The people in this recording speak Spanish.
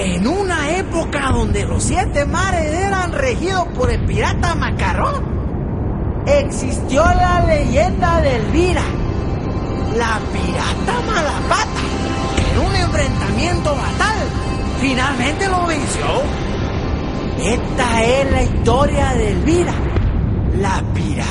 En una época donde los 7 mares eran regidos por el pirata Macarrón, existió la leyenda de Elvira, la pirata Malapata, que en un enfrentamiento fatal finalmente lo venció. Esta es la historia de Elvira, la pirata